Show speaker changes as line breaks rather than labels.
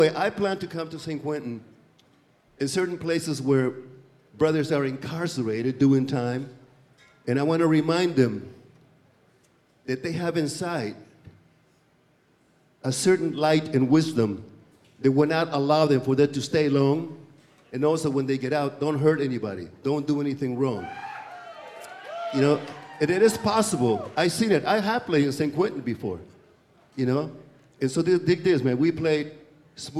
I plan to come to St. Quentin in certain places where brothers are incarcerated doing time, and I want to remind them that they have inside a certain light and wisdom that will not allow them for that to stay long, and also when they get out, don't hurt anybody, don't do anything wrong. You know, and it is possible. I've seen it. I have played in St. Quentin before, you know? And so dig this, man. We played